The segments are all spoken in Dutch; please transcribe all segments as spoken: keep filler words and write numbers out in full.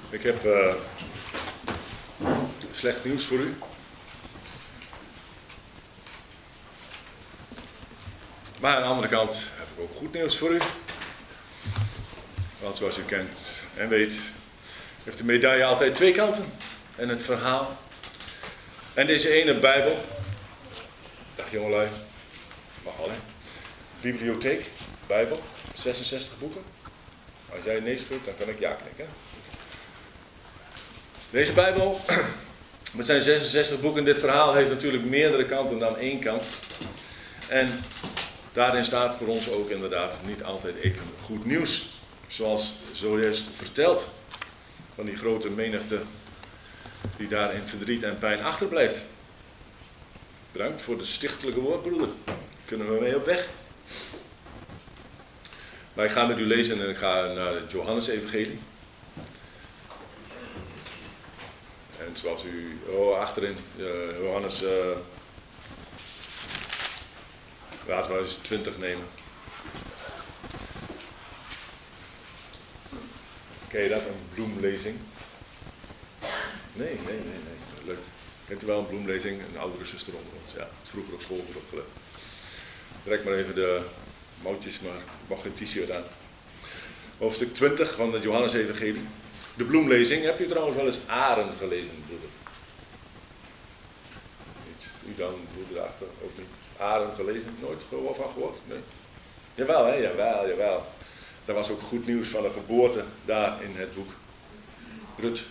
Ik heb uh, slecht nieuws voor u. Maar aan de andere kant heb ik ook goed nieuws voor u. Want zoals u kent en weet, heeft de medaille altijd twee kanten. En het verhaal. En deze ene Bijbel. Dag jongelui. Mag wel hè. Bibliotheek, Bijbel, zesenzestig boeken. Als jij nee schudt, dan kan ik ja knikken. Deze Bijbel, met zijn zesenzestig boeken, dit verhaal heeft natuurlijk meerdere kanten dan één kant. En daarin staat voor ons ook inderdaad niet altijd even goed nieuws. Zoals zojuist verteld van die grote menigte die daar in verdriet en pijn achterblijft. Bedankt voor de stichtelijke woord, broeder. Kunnen we mee op weg? Maar ik ga met u lezen en ik ga naar het Johannes-evangelie. En zoals u oh, achterin, uh, Johannes, uh, laten we eens twintig nemen. Ken je dat, een bloemlezing? Nee, nee, nee, nee. Leuk. Kent u wel een bloemlezing? Een oudere zuster onder ons. Ja, het vroeger op school wordt opgelet. Trek maar even de mouwtjes, maar ik mag geen t-shirt aan. Hoofdstuk twintig van het Johannes-evangelie. De bloemlezing. Heb u trouwens wel eens Aren gelezen, broeder? Niet. U dan, broeder achter, ook niet. Aren gelezen? Nooit van gehoord? Nee. Jawel, hè? Jawel, jawel. Er was ook goed nieuws van de geboorte daar in het boek. Rut.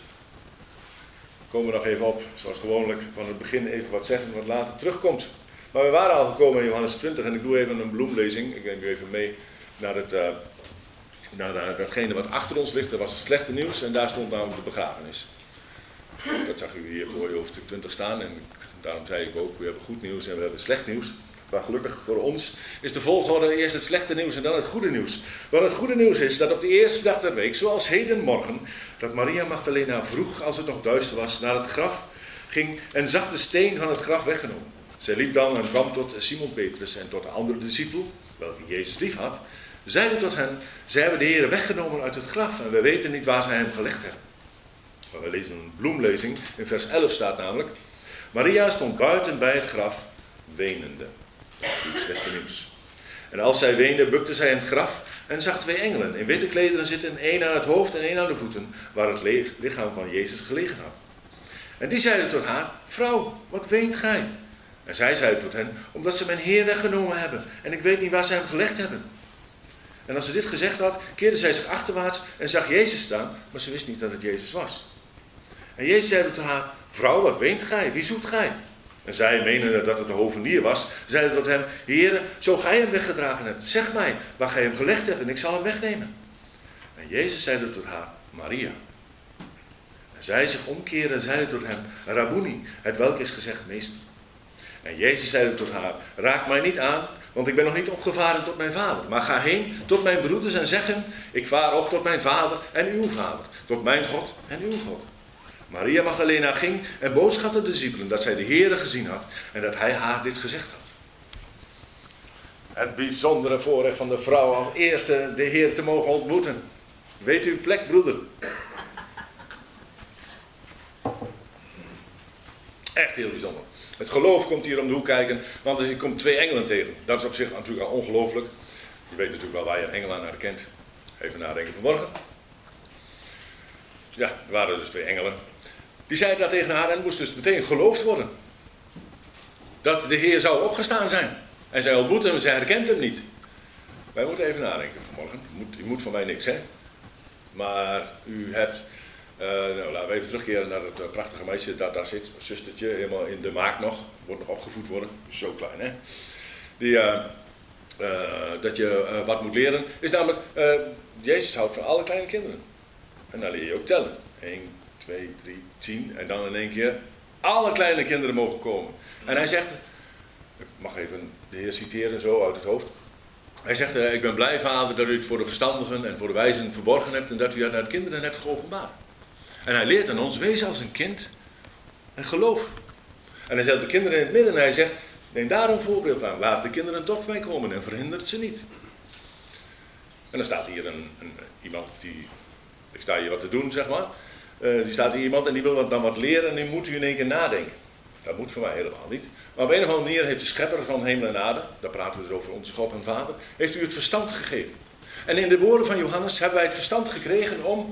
Komen we nog even op, zoals gewoonlijk, van het begin even wat zeggen, wat later terugkomt. Maar we waren al gekomen in Johannes twintig en ik doe even een bloemlezing. Ik neem u even mee naar, het, uh, naar, naar datgene wat achter ons ligt. Dat was het slechte nieuws en daar stond namelijk de begrafenis. Dat zag u hier voor je hoofdstuk twintig staan en daarom zei ik ook, we hebben goed nieuws en we hebben slecht nieuws. Maar gelukkig voor ons is de volgorde eerst het slechte nieuws en dan het goede nieuws. Want het goede nieuws is dat op de eerste dag der week, zoals hedenmorgen, dat Maria Magdalena vroeg, als het nog duister was, naar het graf ging en zag de steen van het graf weggenomen. Zij liep dan en kwam tot Simon Petrus en tot de andere discipel, welke Jezus lief had, zeide tot hen, zij hebben de Heer weggenomen uit het graf en wij weten niet waar zij hem gelegd hebben. Maar we lezen een bloemlezing, in vers elf staat namelijk, Maria stond buiten bij het graf, wenende. Het slechte nieuws. En als zij weende, bukte zij in het graf en zag twee engelen in witte klederen zitten, één aan het hoofd en één aan de voeten, waar het lichaam van Jezus gelegen had. En die zeiden tot haar, vrouw, wat weent gij? En zij zeiden tot hen, omdat ze mijn Heer weggenomen hebben en ik weet niet waar ze hem gelegd hebben. En als ze dit gezegd had, keerde zij zich achterwaarts en zag Jezus staan, maar ze wist niet dat het Jezus was. En Jezus zei tot haar, vrouw, wat weent gij? Wie zoekt gij? En zij, menende dat het de hovenier was, zeiden tot hem, Heere, zo gij hem weggedragen hebt, zeg mij waar gij hem gelegd hebt en ik zal hem wegnemen. En Jezus zeide tot haar, Maria. En zij zich omkeerde en zeide tot hem, Rabboni, het welk is gezegd meester. En Jezus zeide tot haar, raak mij niet aan, want ik ben nog niet opgevaren tot mijn vader. Maar ga heen tot mijn broeders en zeg hem, ik vaar op tot mijn vader en uw vader, tot mijn God en uw God. Maria Magdalena ging en boodschapte de discipelen dat zij de Heere gezien had en dat hij haar dit gezegd had. Het bijzondere voorrecht van de vrouw als eerste de Heer te mogen ontmoeten. Weet u uw plek, broeder? Echt heel bijzonder. Het geloof komt hier om de hoek kijken, want er komt twee engelen tegen. Dat is op zich natuurlijk al ongelooflijk. Je weet natuurlijk wel waar je een engel aan herkent. Even nadenken vanmorgen. Ja, er waren dus twee engelen. Die zeiden dat tegen haar en moest dus meteen geloofd worden. Dat de Heer zou opgestaan zijn. En zij ontmoet hem en zij herkent hem niet. Wij moeten even nadenken vanmorgen. U moet, u moet van mij niks, hè. Maar u hebt... Uh, nou, laten we even terugkeren naar het uh, prachtige meisje dat daar zit. Een zustertje, helemaal in de maak nog. Wordt nog opgevoed worden. Zo klein, hè. Die... Uh, uh, dat je uh, wat moet leren. Is namelijk... Uh, Jezus houdt van alle kleine kinderen. En dan leer je ook tellen. één, twee, drie, tien. En dan in één keer alle kleine kinderen mogen komen. En hij zegt, ik mag even de Heer citeren zo uit het hoofd. Hij zegt, ik ben blij vader dat u het voor de verstandigen en voor de wijzen verborgen hebt en dat u het naar de kinderen hebt geopenbaard. En hij leert aan ons, wees als een kind en geloof. En hij zet de kinderen in het midden en hij zegt, neem daar een voorbeeld aan. Laat de kinderen tot mij komen en verhindert ze niet. En dan staat hier een, een, iemand die... Ik sta hier wat te doen, zeg maar. Uh, die staat hier iemand en die wil dan wat leren en die moet u in één keer nadenken. Dat moet voor mij helemaal niet. Maar op een of andere manier heeft de schepper van hemel en aarde, daar praten we dus over onze God en Vader, heeft u het verstand gegeven. En in de woorden van Johannes hebben wij het verstand gekregen om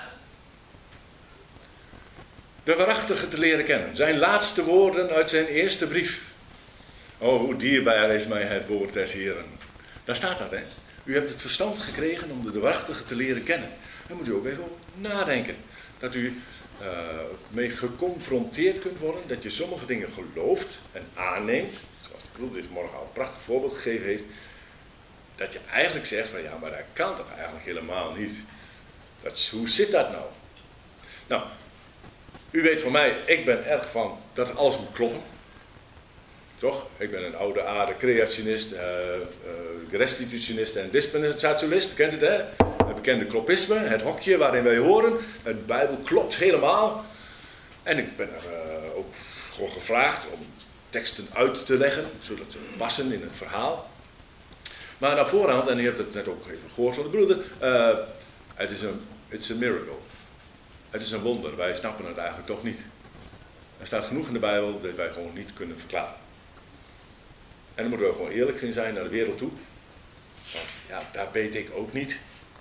de waarachtige te leren kennen. Zijn laatste woorden uit zijn eerste brief. Oh, hoe dierbaar is mij het woord des Heren. Daar staat dat, hè. U hebt het verstand gekregen om de waarachtige te leren kennen. Daar moet u ook even over nadenken. Dat u uh, mee geconfronteerd kunt worden, dat je sommige dingen gelooft en aanneemt. Zoals de Kroel dit vanmorgen al een prachtig voorbeeld gegeven heeft. Dat je eigenlijk zegt van ja, maar dat kan toch eigenlijk helemaal niet. Dat, hoe zit dat nou? Nou, u weet van mij, ik ben erg van dat alles moet kloppen. Toch? Ik ben een oude aarde creationist, uh, uh, restitutionist en dispensationalist. Kent het, hè? Het bekende kloppisme, het hokje waarin wij horen. De Bijbel klopt helemaal. En ik ben er uh, ook gewoon gevraagd om teksten uit te leggen, zodat ze passen in het verhaal. Maar naar voorhand, en u hebt het net ook even gehoord van de broeder, uh, het is een it's a miracle. Het is een wonder, wij snappen het eigenlijk toch niet. Er staat genoeg in de Bijbel dat wij gewoon niet kunnen verklaren. En dan moeten we gewoon eerlijk in zijn naar de wereld toe. Want ja, daar weet ik ook niet.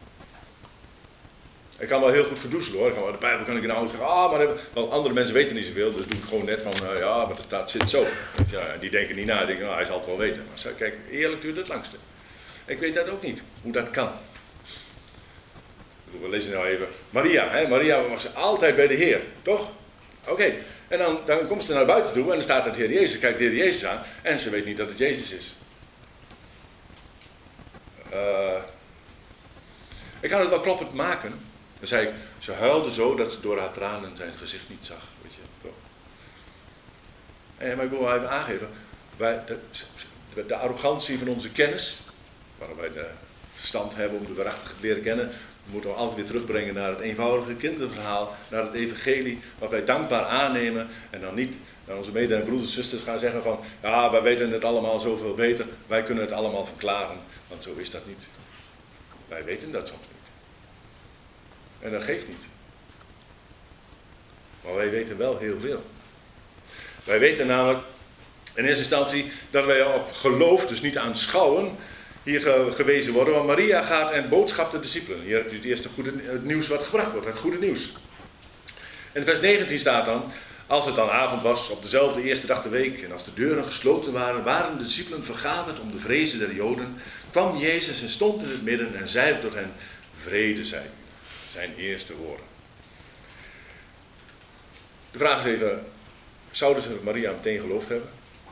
Ik kan wel heel goed verdoezelen hoor. Ik kan, de Bijbel kan ik nou zeggen, ah, maar want andere mensen weten niet zoveel, dus doe ik gewoon net van, uh, ja, maar het staat, zit zo. Ja, die denken niet na, die denken, nou, hij zal het wel weten. Maar kijk, eerlijk duurt het langste. Ik weet dat ook niet, hoe dat kan. We lezen nou even. Maria, hè? Maria was altijd bij de Heer, toch? Oké. Okay. En dan, dan komt ze naar buiten toe en dan staat het Heer Jezus, kijkt de Heer Jezus aan en ze weet niet dat het Jezus is. Uh, ik kan het wel kloppend maken. Dan zei ik, ze huilde zo dat ze door haar tranen zijn gezicht niet zag. Weet je, toch? En, maar ik wil wel even aangeven, wij, de, de arrogantie van onze kennis, waarom wij de verstand hebben om de waarachtige te leren kennen, moeten we altijd weer terugbrengen naar het eenvoudige kinderverhaal, naar het evangelie, wat wij dankbaar aannemen en dan niet naar onze mede- en broeders en zusters gaan zeggen van, ja, wij weten het allemaal zoveel beter, wij kunnen het allemaal verklaren, want zo is dat niet. Wij weten dat soms niet. En dat geeft niet. Maar wij weten wel heel veel. Wij weten namelijk in eerste instantie dat wij op geloof, dus niet aanschouwen, hier gewezen worden, want Maria gaat en boodschapt de discipelen. Hier hebt u het eerste goede, het nieuws wat gebracht wordt, het goede nieuws. In vers negentien staat dan, als het dan avond was, op dezelfde eerste dag de week, en als de deuren gesloten waren, waren de discipelen vergaderd om de vrezen der Joden, kwam Jezus en stond in het midden en zeide tot hen, vrede zij u. Zijn eerste woorden. De vraag is even, zouden ze Maria meteen geloofd hebben?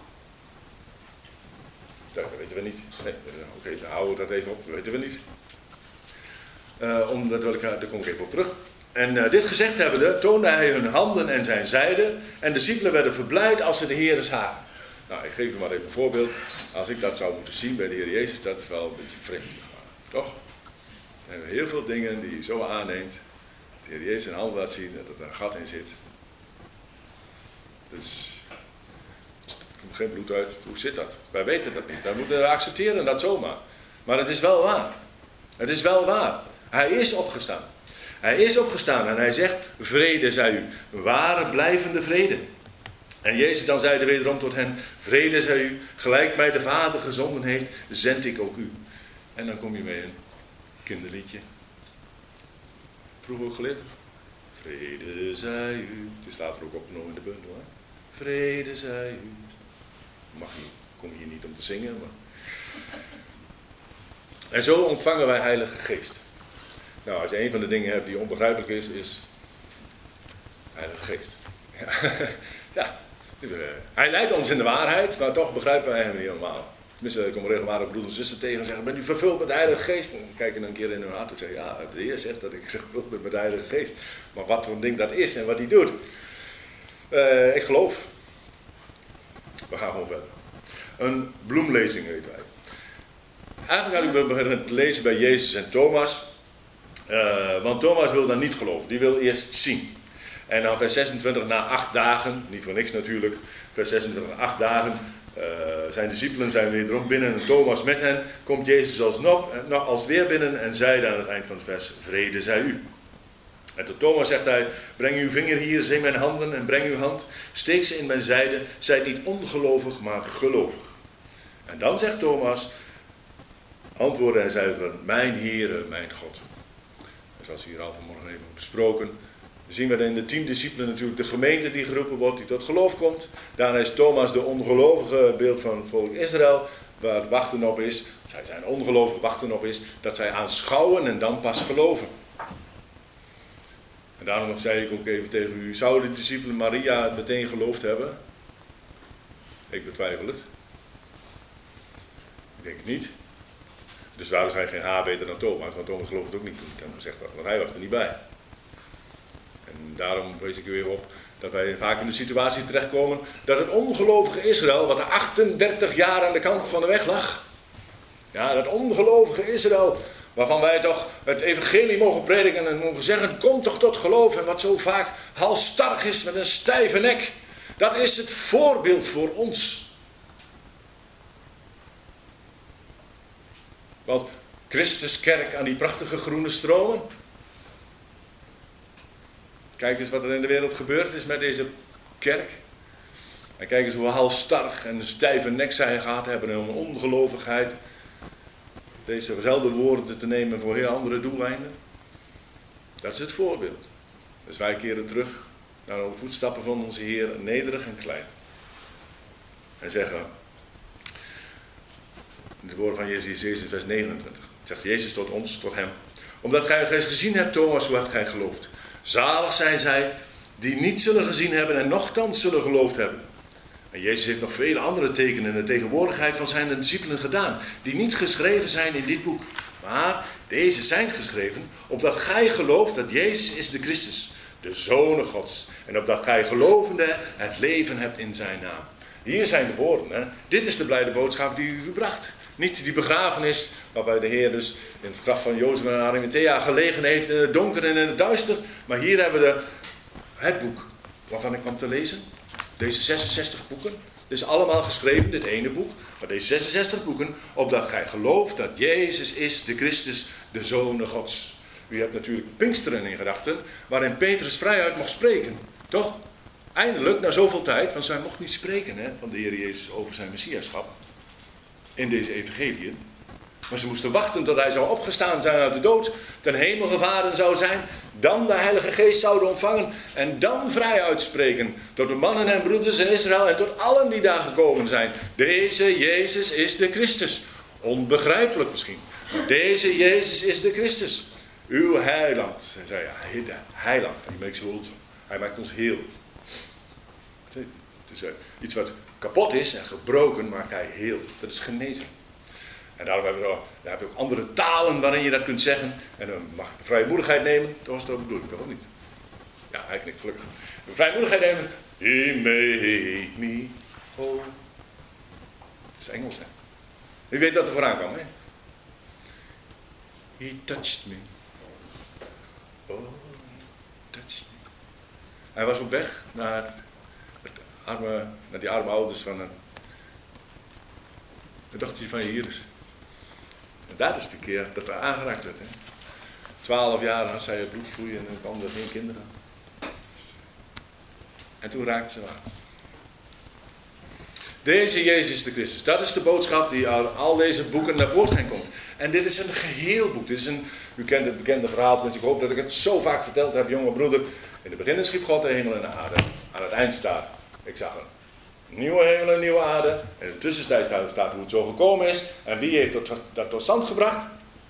Dat weten we niet. Nee, Oké, okay, dan houden we dat even op. Dat weten we niet. Uh, omdat wil ik, daar kom ik even op terug. En uh, dit gezegd hebbende, toonde hij hun handen en zijn zijde. En de discipelen werden verblijd als ze de Heer zagen. Nou, ik geef u maar even een voorbeeld. Als ik dat zou moeten zien bij de Heer Jezus, dat is wel een beetje vreemd. Toch? Er zijn heel veel dingen die je zo aanneemt. De Heer Jezus zijn hand laat zien dat er een gat in zit. Dus... Er komt geen bloed uit. Hoe zit dat? Wij weten dat niet. Wij moeten accepteren dat zomaar. Maar het is wel waar. Het is wel waar. Hij is opgestaan. Hij is opgestaan en hij zegt, vrede zij u. Ware blijvende vrede. En Jezus dan zeide wederom tot hen, vrede zij u. Gelijk mij de Vader gezonden heeft, zend ik ook u. En dan kom je mee een kinderliedje. Vroeger ook geleerd. Vrede zij u. Het is later ook opgenomen in de bundel. Hè? Vrede zij u. Mag niet, kom hier niet om te zingen. Maar... En zo ontvangen wij Heilige Geest. Nou, als je een van de dingen hebt die onbegrijpelijk is, is Heilige Geest. Ja, ja. Hij leidt ons in de waarheid, maar toch begrijpen wij hem niet helemaal. Tenminste, ik kom regelmatig broeders en zusters tegen en zeggen, ben u vervuld met de Heilige Geest? En kijken een keer in hun hart en zeggen, ja, de Heer zegt dat ik vervuld ben met de Heilige Geest. Maar wat voor een ding dat is en wat hij doet. Uh, ik geloof. We gaan gewoon verder. Een bloemlezing heet wij. Eigenlijk had ik beginnen te lezen bij Jezus en Thomas. Uh, want Thomas wil dan niet geloven. Die wil eerst zien. En dan vers zesentwintig, na acht dagen, niet voor niks natuurlijk. Vers zesentwintig, na acht dagen. Uh, zijn discipelen zijn wederom binnen en Thomas met hen. Komt Jezus alsnog, nog als weer binnen en zeide aan het eind van het vers, vrede zij u. En tot Thomas zegt hij, breng uw vinger hier eens in mijn handen en breng uw hand, steek ze in mijn zijde, zijt niet ongelovig, maar gelovig. En dan zegt Thomas, antwoordde hij zuiver, mijn Heere, mijn God. Zoals hier al vanmorgen even besproken, zien we in de tien discipelen natuurlijk de gemeente die geroepen wordt, die tot geloof komt. Daarna is Thomas de ongelovige beeld van het volk Israël, waar wachten op is, zij zijn ongelovig, wachten op is, dat zij aanschouwen en dan pas geloven. En daarom zei ik ook even tegen u, zouden de discipelen Maria meteen geloofd hebben? Ik betwijfel het. Ik denk het niet. Dus daarom zijn geen A beter dan Thomas, want Thomas gelooft het ook niet toen ik hem gezegd had, want hij was er niet bij. En daarom wees ik u even op dat wij vaak in de situatie terechtkomen dat het ongelovige Israël, wat er achtendertig jaar aan de kant van de weg lag, ja, dat ongelovige Israël, waarvan wij toch het evangelie mogen prediken en mogen zeggen, kom toch tot geloof, en wat zo vaak halsstarrig is met een stijve nek, dat is het voorbeeld voor ons. Want Christus kerk aan die prachtige groene stromen. Kijk eens wat er in de wereld gebeurd is met deze kerk. En kijk eens hoe halsstarrig en een stijve nek zij gehad hebben en een ongelovigheid. Dezezelfde woorden te nemen voor heel andere doeleinden. Dat is het voorbeeld. Dus wij keren terug naar de voetstappen van onze Heer, nederig en klein. En zeggen, de woorden van Jezus, Jezus vers negenentwintig. Zegt Jezus tot ons, tot hem. Omdat gij het gezien hebt, Thomas, hoe hebt gij geloofd. Zalig zijn zij die niet zullen gezien hebben en nochtans zullen geloofd hebben. En Jezus heeft nog vele andere tekenen in de tegenwoordigheid van zijn discipelen gedaan, die niet geschreven zijn in dit boek. Maar deze zijn geschreven, opdat gij gelooft dat Jezus is de Christus, de Zoon Gods. En opdat gij gelovende het leven hebt in zijn naam. Hier zijn de woorden. Hè? Dit is de blijde boodschap die u gebracht. Niet die begrafenis waarbij de Heer dus in het graf van Jozef en Arimathea gelegen heeft in het donker en in het duister. Maar hier hebben we de, het boek waarvan ik kwam te lezen. Deze zesenzestig boeken. Dit is allemaal geschreven, dit ene boek. Maar deze zesenzestig boeken, opdat gij gelooft dat Jezus is de Christus, de Zoon Gods. U hebt natuurlijk Pinksteren in gedachten, waarin Petrus vrijuit mocht spreken. Toch? Eindelijk, na zoveel tijd, want zij mocht niet spreken hè, van de Heer Jezus over zijn messiaschap. In deze evangeliën. Maar ze moesten wachten tot hij zou opgestaan zijn uit de dood, ten hemel gevaren zou zijn, dan de Heilige Geest zouden ontvangen en dan vrij uitspreken tot de mannen en broeders in Israël en tot allen die daar gekomen zijn. Deze Jezus is de Christus. Onbegrijpelijk misschien. Maar deze Jezus is de Christus. Uw heiland. Hij zei ja, heiland. Hij maakt ons, hij maakt ons heel. Het is iets wat kapot is en gebroken maakt hij heel. Dat is genezen. En daarom hebben we, daar heb je ook andere talen waarin je dat kunt zeggen. En dan mag ik de vrijmoedigheid nemen. Dat was het ook bedoeld, toch niet? Ja, hij knikt gelukkig. De vrijmoedigheid nemen. He made me whole. Dat is Engels, hè? Wie weet dat er vooraan kwam, hè? He touched me. Oh, he touched me. Hij was op weg naar, het arme, naar die arme ouders van een, de dochtertje van Jairus. En dat is de keer dat er aangeraakt werd. Hè? Twaalf jaar had zij het bloed vloeien en dan kwam er geen kinderen. En toen raakte ze aan. Deze Jezus de Christus, dat is de boodschap die uit al deze boeken naar voren komt. En dit is een geheel boek. Dit is een, u kent het bekende verhaal, dus ik hoop dat ik het zo vaak verteld heb, jonge broeder. In het begin schiep God de hemel en de aarde. Aan het eind staat, ik zag een nieuwe hemel en nieuwe aarde. En in de tussentijd staat hoe het zo gekomen is. En wie heeft dat, dat tot stand gebracht?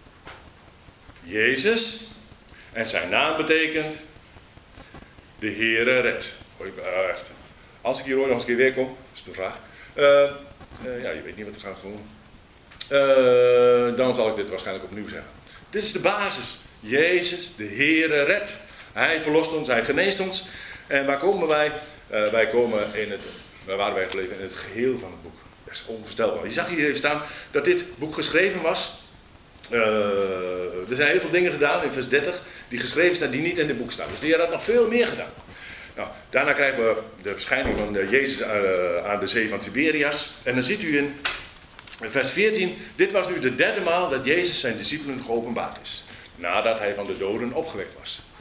Jezus. En zijn naam betekent de Heere redt. Uh, echt. Als ik hier ooit nog eens een keer weer kom, is de vraag. Uh, uh, ja, je weet niet wat er gaat komen. Uh, dan zal ik dit waarschijnlijk opnieuw zeggen. Dit is de basis. Jezus, de Heere redt. Hij verlost ons, hij geneest ons. En waar komen wij? Uh, wij komen in het, waar waren wij gebleven? In het geheel van het boek. Dat is onvoorstelbaar. Je zag hier even staan dat dit boek geschreven was. Uh, er zijn heel veel dingen gedaan in vers dertig die geschreven staan die niet in dit boek staan. Dus die had nog veel meer gedaan. Nou, daarna krijgen we de verschijning van Jezus aan de zee van Tiberias. En dan ziet u in vers veertien, dit was nu de derde maal dat Jezus zijn discipelen geopenbaard is. Nadat hij van de doden opgewekt was.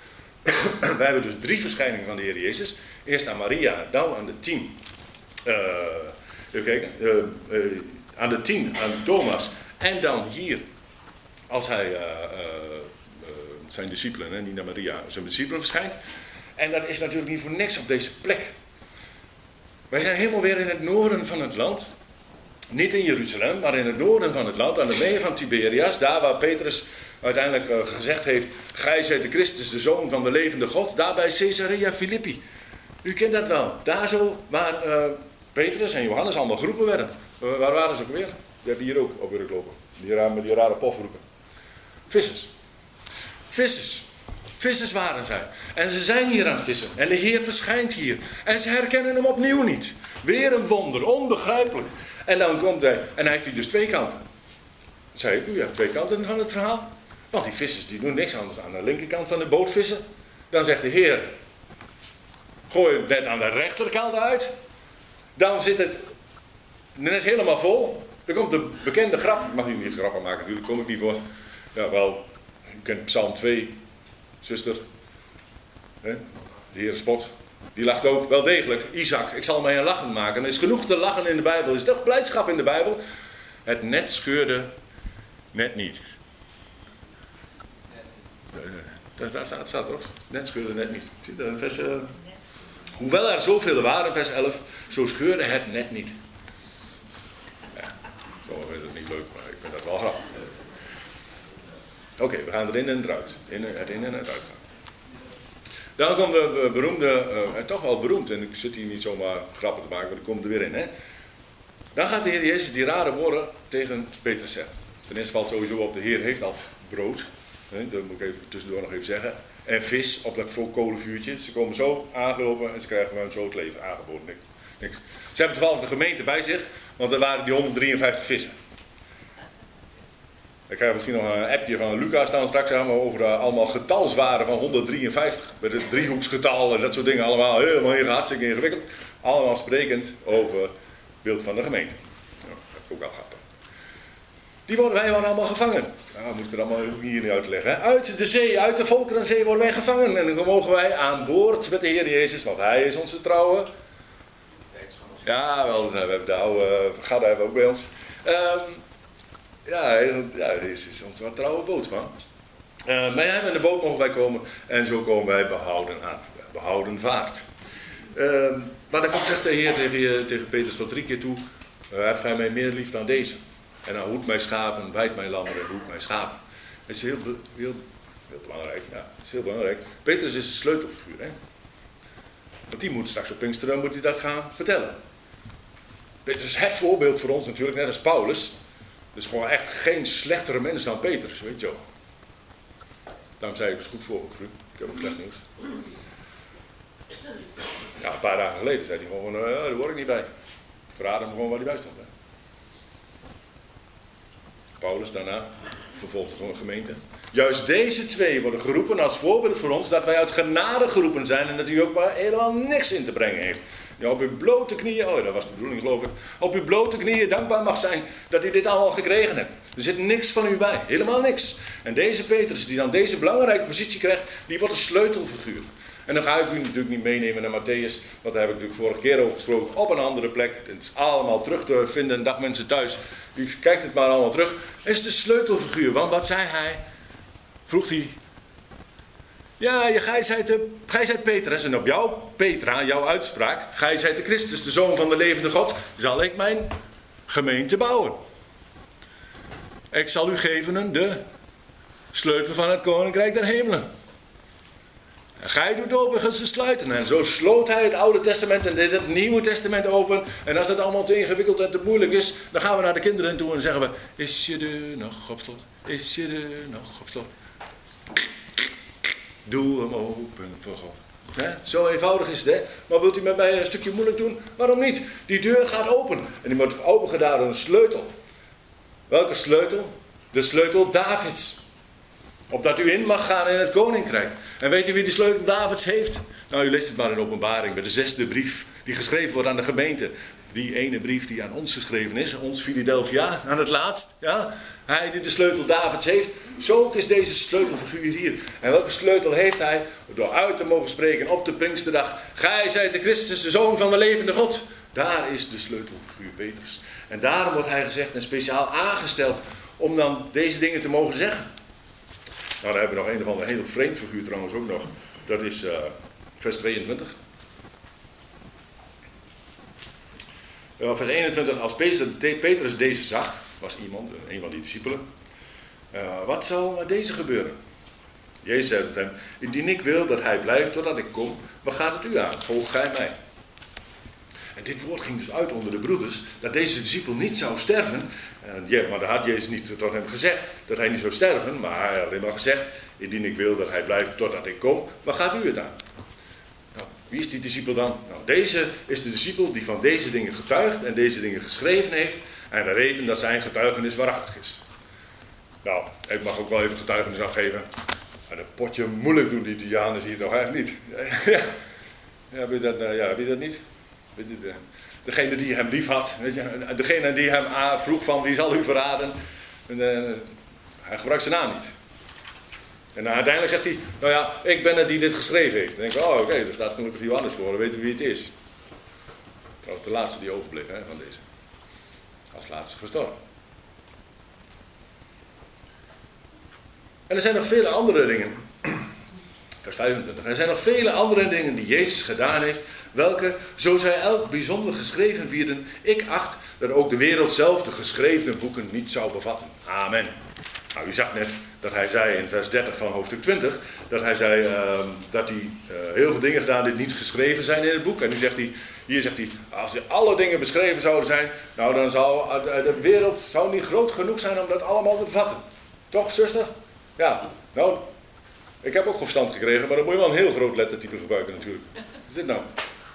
wij hebben dus drie verschijningen van de Heer Jezus. Eerst aan Maria, dan aan de tien. Uh, even kijken. Uh, uh, aan de tien, aan Thomas. En dan hier, als hij uh, uh, uh, zijn discipelen, hè, niet aan Maria, zijn discipelen verschijnt. En dat is natuurlijk niet voor niks op deze plek. Wij zijn helemaal weer in het noorden van het land. Niet in Jeruzalem, maar in het noorden van het land, aan de meer van Tiberias. Daar waar Petrus uiteindelijk uh, gezegd heeft, gij zijt de Christus, de Zoon van de levende God. Daar bij Caesarea Philippi. U kent dat wel. Daar zo waar uh, Petrus en Johannes allemaal geroepen werden. Uh, waar waren ze ook weer? Die hebben hier ook op weer gelopen. Die rare, met die rare pofroepen. Vissers. Vissers. Vissers waren zij. En ze zijn hier aan het vissen. En de Heer verschijnt hier. En ze herkennen hem opnieuw niet. Weer een wonder. Onbegrijpelijk. En dan komt hij. En hij heeft hier dus twee kanten. Dat zei ik u, je hebt twee kanten van het verhaal. Want die vissers die doen niks anders aan de linkerkant van de boot vissen. Dan zegt de Heer, gooi het net aan de rechterkant uit. Dan zit het net helemaal vol. Dan komt de bekende grap. Ik mag u niet grappen maken, natuurlijk kom ik niet voor. Ja, wel, u kent Psalm twee. Zuster, hè? De Heer spot, die lacht ook wel degelijk. Isaac, ik zal mij een lachen maken. Er is genoeg te lachen in de Bijbel. Er is toch blijdschap in de Bijbel. Het net scheurde net niet. Dat, dat, dat staat erop. Net scheurde net niet. Zie je dat? Vers, uh, hoewel er zoveel waren, vers elf, zo scheurde het net niet. Ja, sommigen vinden het niet leuk, maar ik vind dat wel grappig. Oké, okay, we gaan erin en eruit. In, het in en het uit gaan. Dan komt de beroemde, uh, toch wel beroemd, en ik zit hier niet zomaar grappen te maken, maar die komt er weer in. Hè? Dan gaat de Heer Jezus die rare woorden tegen Petrus zeggen. Ten eerste valt sowieso op, de Heer heeft al brood. Hè? Dat moet ik even tussendoor nog even zeggen. En vis op dat kolenvuurtje. Ze komen zo aangelopen en ze krijgen gewoon zo het leven aangeboden. Niks. Niks. Ze hebben toevallig de gemeente bij zich, want er waren die honderddrieënvijftig vissen. Ik krijg misschien nog een appje van Lucas staan straks aan, over uh, allemaal getalswaarden van honderddrieënvijftig. Met het driehoeksgetal en dat soort dingen allemaal. Helemaal heel hartstikke ingewikkeld. Allemaal sprekend over het beeld van de gemeente. Ja, dat heb ik ook al gehad. Die worden wij waren allemaal gevangen. Nou, moet ik er allemaal hier niet uitleggen. Hè? Uit de zee, uit de Volkerenzee worden wij gevangen. En dan mogen wij aan boord met de Heer Jezus, want Hij is onze trouwe. Ja, wel, we hebben de oude Gadda hebben we ook bij ons. Um, Ja, ja, dit is ons wat trouwe bootsman. Uh, maar ja, met de boot mogen wij komen en zo komen wij behouden aan. Behouden vaart. Uh, maar dan komt zegt de Heer tegen, tegen Petrus tot drie keer toe, uh, hebt gij mij meer lief dan deze? En dan hoedt mijn schapen, bijt mijn lammeren en hoedt mijn schapen. Dat is heel, heel, heel belangrijk. Ja, dat is heel belangrijk. Petrus is een sleutelfiguur. Hè? Want die moet straks op Pinksteren moet hij dat gaan vertellen. Petrus is het voorbeeld voor ons natuurlijk, net als Paulus. Dus gewoon echt geen slechtere mens dan Petrus, weet je wel. Daarom zei ik, het is goed voorbeeld, vriend. Ik heb ook slecht nieuws. Ja, een paar dagen geleden zei hij gewoon, uh, daar word ik niet bij. Ik verraad hem gewoon waar hij bij stond. Hè. Paulus daarna vervolgt gewoon een gemeente. Juist deze twee worden geroepen als voorbeeld voor ons dat wij uit genade geroepen zijn en dat u ook maar helemaal niks in te brengen heeft. Ja, op uw blote knieën, oh dat was de bedoeling geloof ik, op uw blote knieën dankbaar mag zijn dat u dit allemaal gekregen hebt. Er zit niks van u bij, helemaal niks. En deze Petrus die dan deze belangrijke positie krijgt, die wordt een sleutelfiguur. En dan ga ik u natuurlijk niet meenemen naar Matthäus, want daar heb ik natuurlijk vorige keer over gesproken, op een andere plek. Het is allemaal terug te vinden, dag mensen thuis, u kijkt het maar allemaal terug. Het is de sleutelfiguur, want wat zei hij? Vroeg hij. Ja, gij zijt, de, gij zijt Petrus en op jou, Petra, jouw uitspraak, gij zijt de Christus, de Zoon van de levende God, zal ik mijn gemeente bouwen. Ik zal u geven de sleutel van het koninkrijk der hemelen. En gij doet overigens te sluiten. En zo sloot hij het Oude Testament en deed het Nieuwe Testament open. En als het allemaal te ingewikkeld en te moeilijk is, dan gaan we naar de kinderen toe en zeggen we, is je deur nog op slot? Is je deur nog op slot? Doe hem open voor God. He? Zo eenvoudig is het, hè? Maar wilt u met mij een stukje moeilijk doen? Waarom niet? Die deur gaat open. En die wordt open gedaan door een sleutel. Welke sleutel? De sleutel Davids. Opdat u in mag gaan in het koninkrijk. En weet u wie de sleutel Davids heeft? Nou, u leest het maar in Openbaring, bij de zesde brief die geschreven wordt aan de gemeente. die ene brief die aan ons geschreven is, ons Philadelphia, aan het laatst. Ja? Hij die de sleutel Davids heeft, zo ook is deze sleutelfiguur hier. En welke sleutel heeft hij? Door uit te mogen spreken op de Pinksterdag. Gij zijt de Christus, de Zoon van de levende God. Daar is de sleutelfiguur Petrus. En daarom wordt hij gezegd en speciaal aangesteld om dan deze dingen te mogen zeggen. Nou, daar hebben we nog een of andere hele vreemd figuur trouwens ook nog. Dat is uh, vers tweeëntwintig. Uh, vers eenentwintig, als Petrus deze zag, was iemand, een van die discipelen. Uh, wat zal met deze gebeuren? Jezus zei tot hem, indien ik wil dat hij blijft totdat ik kom, wat gaat het u aan? Volg gij mij. En dit woord ging dus uit onder de broeders, dat deze discipel niet zou sterven. En, ja, maar dat had Jezus niet tot hem gezegd, dat hij niet zou sterven, maar hij had alleen maar gezegd, indien ik wil dat hij blijft totdat ik kom, wat gaat u het aan? Nou, wie is die discipel dan? Nou, deze is de discipel die van deze dingen getuigt en deze dingen geschreven heeft. En we weten dat zijn getuigenis waarachtig is. Nou, ik mag ook wel even getuigenis afgeven. Maar een potje moeilijk doen die Italianen hier toch eigenlijk niet. Ja, ja, weet je dat, ja, weet je dat niet? Weet je, de, degene die hem lief had, weet je, degene die hem vroeg van wie zal u verraden. En, uh, hij gebruikt zijn naam niet. En uh, uiteindelijk zegt hij, nou ja, ik ben het die dit geschreven heeft. Dan denk ik, oh oké, okay, er staat gelukkig Johannes voor, dan weten we wie het is. Trouwens de laatste die overbleef hè, van deze. Als laatste gestorven. En er zijn nog vele andere dingen. Vers vijfentwintig. Er zijn nog vele andere dingen die Jezus gedaan heeft, welke, zo zij elk bijzonder geschreven wierden, ik acht dat ook de wereld zelf de geschreven boeken niet zou bevatten. Amen. Nou, u zag net dat hij zei in vers dertig van hoofdstuk twintig, dat hij zei uh, dat hij uh, heel veel dingen gedaan die niet geschreven zijn in het boek. En nu zegt hij, hier zegt hij, als er alle dingen beschreven zouden zijn, nou dan zou de wereld zou niet groot genoeg zijn om dat allemaal te bevatten. Toch, zuster? Ja, nou, ik heb ook verstand gekregen, maar dan moet je wel een heel groot lettertype gebruiken natuurlijk. Wat is dit nou?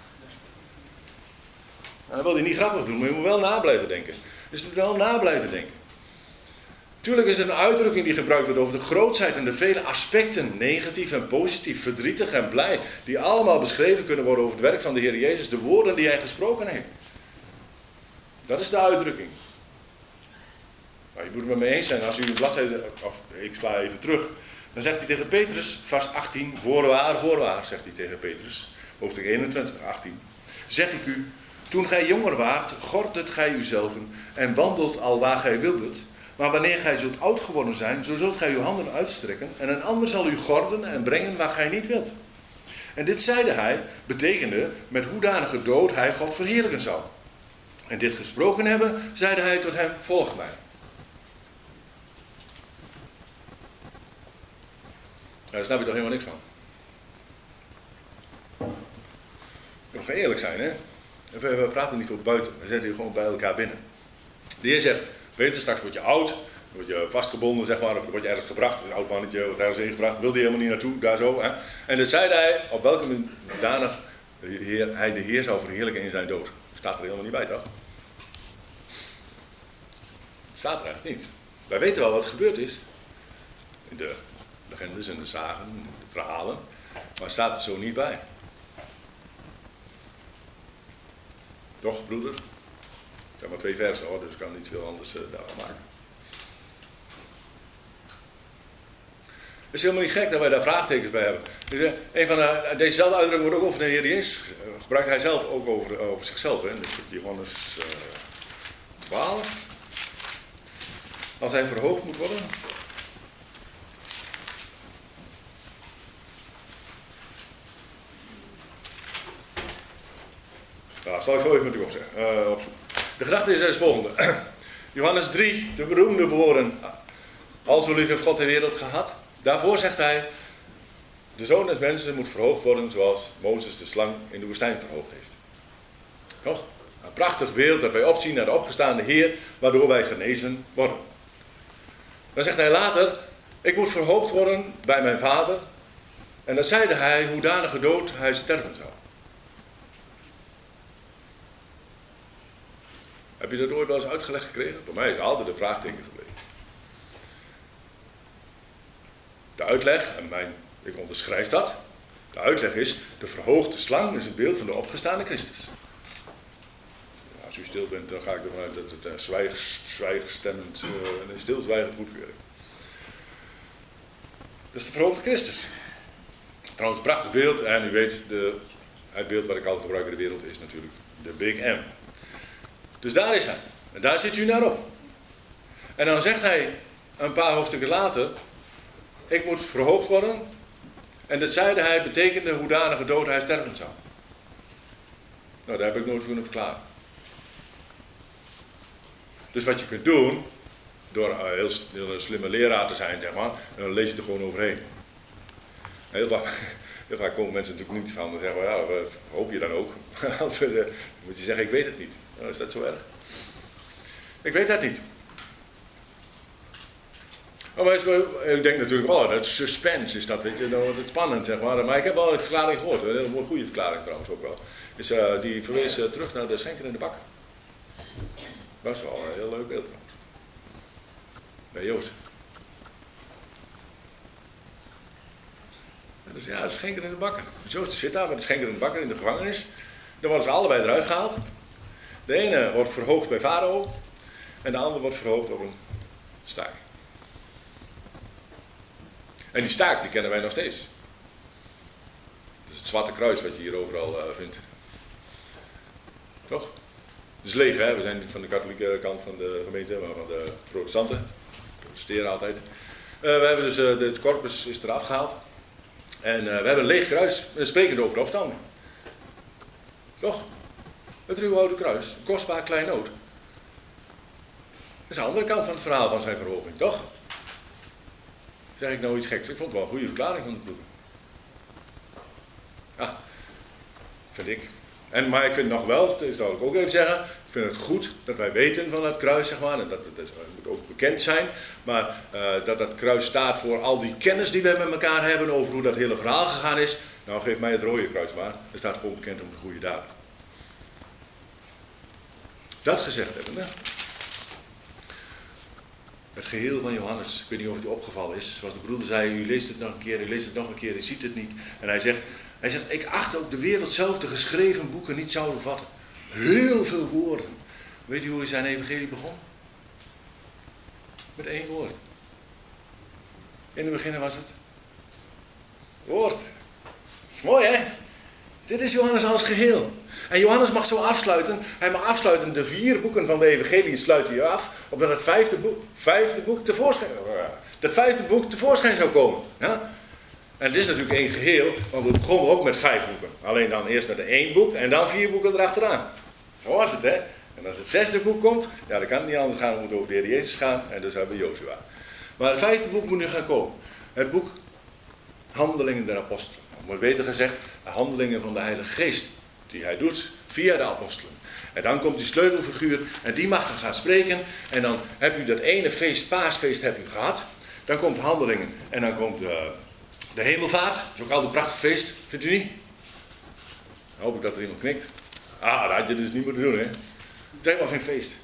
En dat wil hij niet grappig doen, maar je moet wel na blijven denken. Dus je moet wel na blijven denken. Tuurlijk is het een uitdrukking die gebruikt wordt over de grootheid en de vele aspecten, negatief en positief, verdrietig en blij, die allemaal beschreven kunnen worden over het werk van de Heer Jezus, de woorden die hij gesproken heeft. Dat is de uitdrukking. Nou, je moet het met me eens zijn, als u een bladzijde, of ik sla even terug, dan zegt hij tegen Petrus, vers achttien, voorwaar, voorwaar, zegt hij tegen Petrus, hoofdstuk eenentwintig, achttien. Zeg ik u, toen gij jonger waart, gordet gij uzelven en wandelt al waar gij wildet. Maar wanneer gij zult oud geworden zijn, zo zult gij uw handen uitstrekken en een ander zal u gorden en brengen waar gij niet wilt. En dit zeide hij, betekende met hoedanige dood hij God verheerlijken zou. En dit gesproken hebben, zeide hij tot hem, volg mij. Daar snap je toch helemaal niks van. Je moet eerlijk zijn, hè. We, we praten niet voor buiten, we zitten hier gewoon bij elkaar binnen. De Heer zegt, Peter, straks word je oud, dan word je vastgebonden, zeg maar, dan word je ergens gebracht, een oud mannetje wordt ergens ingebracht, wilde je helemaal niet naartoe, daar zo. Hè? En dat zei hij, op welke danig hij de Heer zou verheerlijken in zijn dood. Staat er helemaal niet bij, toch? Staat er eigenlijk niet. Wij weten wel wat gebeurd is. In de legendes en de zagen, in de verhalen, maar staat er zo niet bij. Toch, broeder? Het zijn maar twee versen hoor, dus ik kan niet veel anders uh, daarvan maken. Het is helemaal niet gek dat wij daar vraagtekens bij hebben. Dus, uh, een van de, dezezelfde uitdrukking wordt ook over de Heer Jezus. Uh, gebruikt hij zelf ook over, over zichzelf. Hè? Dat is Johannes uh, twaalf. Als hij verhoogd moet worden. Nou, zal ik zo even met u opzeggen, uh, opzoeken. De gedachte is als volgende. Johannes drie, de beroemde woorden. Al zo lief heeft God de wereld gehad. Daarvoor zegt hij, de Zoon des Mensen moet verhoogd worden zoals Mozes de slang in de woestijn verhoogd heeft. Toch? Een prachtig beeld dat wij opzien naar de opgestaande Heer, waardoor wij genezen worden. Dan zegt hij later, ik moet verhoogd worden bij mijn Vader. En dan zeide hij, hoedanige dood hij sterven zou. Heb je dat ooit wel eens uitgelegd gekregen? Bij mij is altijd de vraagteken gebleven. De uitleg, en mijn, ik onderschrijf dat. De uitleg is, de verhoogde slang is een beeld van de opgestaande Christus. als u stil bent, dan ga ik ervan uit dat het uh, zwijg, zwijgstemmend, uh, een stilzwijgend goedkeuring. Dat is de verhoogde Christus. Trouwens, een prachtig beeld. En u weet, de, het beeld wat ik altijd gebruik in de wereld is natuurlijk de Big M. Dus daar is hij. En daar zit u naar op. En dan zegt hij een paar hoofdstukken later, ik moet verhoogd worden. En dat zeide hij betekende hoedanige dood hij sterven zou. Nou, daar heb ik nooit kunnen verklaren. Dus wat je kunt doen, door uh, heel, heel een slimme leraar te zijn, zeg maar, dan lees je er gewoon overheen. Heel vaak, heel vaak komen mensen natuurlijk niet van, dan zeggen we, ja, wat hoop je dan ook? Dan moet je zeggen, ik weet het niet. Nou, is dat zo erg? Ik weet dat niet. Oh, maar ik denk natuurlijk, oh, dat suspense is dat, weet je, dan wordt het spannend, zeg maar. Maar ik heb wel een verklaring gehoord, een hele goede verklaring trouwens ook wel. Dus uh, die verwees uh, terug naar de schenker in de bak. Dat is wel een heel leuk beeld trouwens. Bij Jozef. Dus ja, de schenker in de bakker. Jozef zit daar met de schenker in de bakker in de gevangenis. Dan worden ze allebei eruit gehaald. De ene wordt verhoogd bij Farao. En de andere wordt verhoogd op een staak. En die staak, die kennen wij nog steeds. Dat is het zwarte kruis wat je hier overal uh, vindt. Toch? Het is leeg, hè? We zijn niet van de katholieke kant van de gemeente, maar van de protestanten. Protesteren altijd. Uh, we hebben dus, uh, het corpus is eraf gehaald. En uh, we hebben een leeg kruis. We spreken over de opstanding. Toch? Het ruwe oude kruis. Een kostbaar kleinood. Dat is de andere kant van het verhaal van zijn verhoging, toch? Zeg ik nou iets geks? Ik vond het wel een goede verklaring van de ploeg. Ja, vind ik. En, maar ik vind nog wel, dat zal ik ook even zeggen, ik vind het goed dat wij weten van het kruis, zeg maar, en dat het, dat moet ook bekend zijn, maar uh, dat dat kruis staat voor al die kennis die wij met elkaar hebben over hoe dat hele verhaal gegaan is. Nou, geef mij het rode kruis maar, er staat gewoon bekend om de goede daden. Dat gezegd hebben, hè? Het geheel van Johannes, ik weet niet of het u opgevallen is, zoals de broeder zei, u leest het nog een keer, u leest het nog een keer, u ziet het niet. En hij zegt, hij zegt, ik acht ook de wereld zelf de geschreven boeken niet zouden vatten. Heel veel woorden. Weet u hoe hij zijn evangelie begon? Met één woord. In het begin was het woord. Dat is mooi, hè? Dit is Johannes als geheel. En Johannes mag zo afsluiten. Hij mag afsluiten. De vier boeken van de evangelie sluit hij af. Opdat het vijfde boek, vijfde boek tevoorschijn, dat vijfde boek tevoorschijn zou komen. Ja? En het is natuurlijk één geheel. Want we begonnen ook met vijf boeken. Alleen dan eerst met een één boek. En dan vier boeken erachteraan. Zo was het, hè. En als het zesde boek komt. Ja, dan kan het niet anders gaan. We moeten over de Heer Jezus gaan. En dus hebben we Jozua. Maar het vijfde boek moet nu gaan komen. Het boek Handelingen der Apostelen. Of beter gezegd, de handelingen van de Heilige Geest. Die hij doet via de apostelen. En dan komt die sleutelfiguur en die mag dan gaan spreken. En dan heb u dat ene feest, paasfeest, heb u gehad. Dan komt handelingen en dan komt de, de hemelvaart. Dat is ook altijd een prachtig feest, vindt u niet? Dan hoop ik dat er iemand knikt. Ah, dat had je dus niet moeten doen, hè. Het is helemaal geen feest.